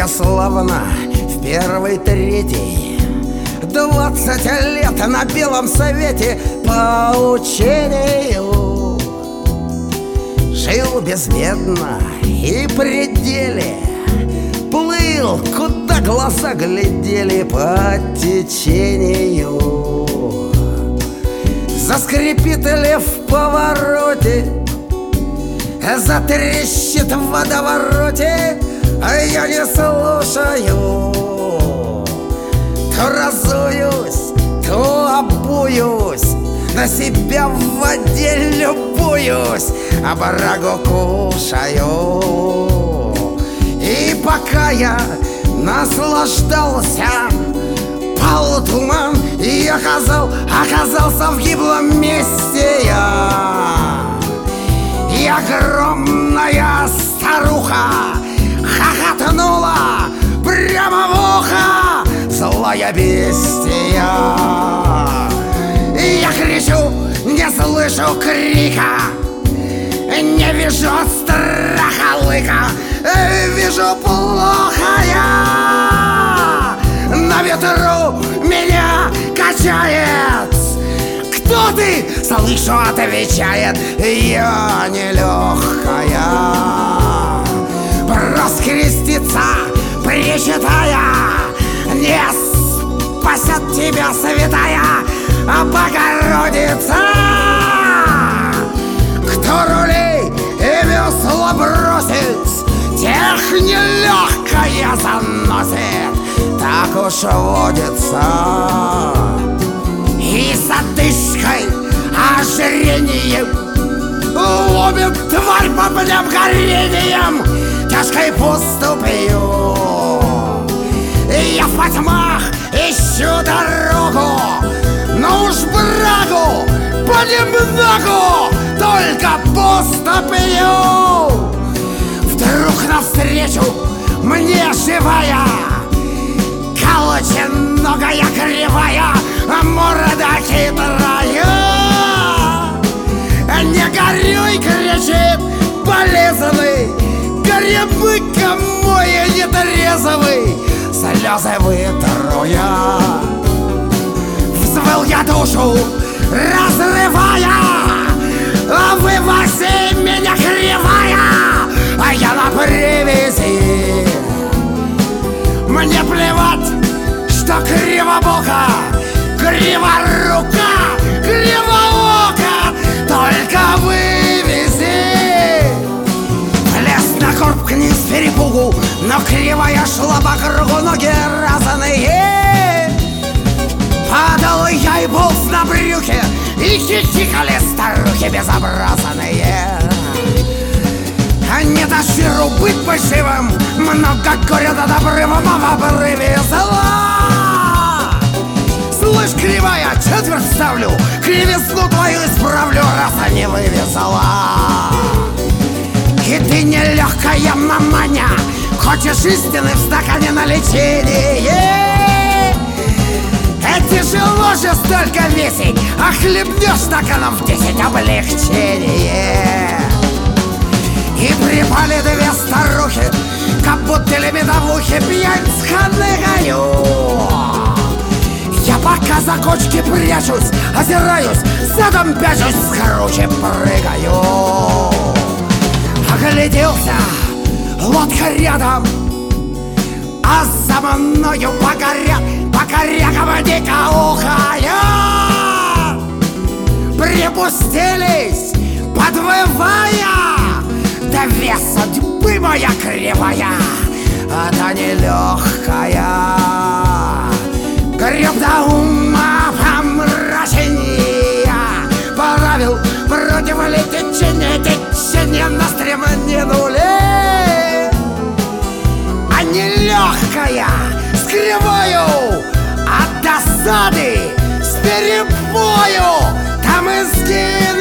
я славно в первый третий 20 лет на Белом Совете по учению жил безбедно и при деле, плыл, куда глаза глядели по течению. Заскрипит лев в повороте, затрещит в водовороте, а я не слушаю. То разуюсь, то обуюсь, на себя в воде любуюсь, а брагу кушаю. И пока я наслаждался, пал туман и оказался в гиблом месте я. И огромная старуха хохотнула прямо в ухо, злая бестия. И я кричу, не слышу крика, не вижу от страха лыка, вижу плохо я. На ветру меня качает. Кто ты? Слышу, отвечает: я нелегкая. Раскреститься, причитая, не спасет тебя святая Богородица. Кто рулей и весла бросит, тех нелегкая заносит. Так уж водится. И с одышкой, ожирением ломит тварь по плям горением тяжкой поступью. И я в потьмах ищу дорогу, но уж брагу понемногу только поступью. Вдруг навстречу мне живая, колченогая кривая, морда хитрая. Не горюй, кричит болезный, грибы-ка мой нетрезвый, слезы вытру я. Взвыл я душу, разрывая, а вывози меня кривая, а я на привязи. Мне плевать, что кривобока, криворука, кривоока, только вывези. Лез на корп к ней с перепугу, но кривая шла по кругу, ноги разные. Падал я и полз на брюхе, и хихикали старухи безобразные. Не дощеру быть поживым, много горя над обрывом, а в обрыве зла. Слышь, кривая, четверть ставлю, кривизну твою исправлю, раз не вывезла. И ты нелегкая маманя, хочешь истины в стакане на лечение. Тяжело же столько весить, а хлебнешь стаканом в 10 облегчение. И припали две старухи, как будто медовухи, пьянь сханыкаю. Я пока за кочки прячусь, озираюсь, задом пячусь, с круче прыгаю. Огляделся, лодка рядом, а за мною по корягам дикоухая. Припустились, подвывая, да вес судьбы моя кривая, это нелегкая. Греб до ума помрачения, правил против течения на стремнинули. А нелегкая с кривою от досады, с перебою там и сгинули.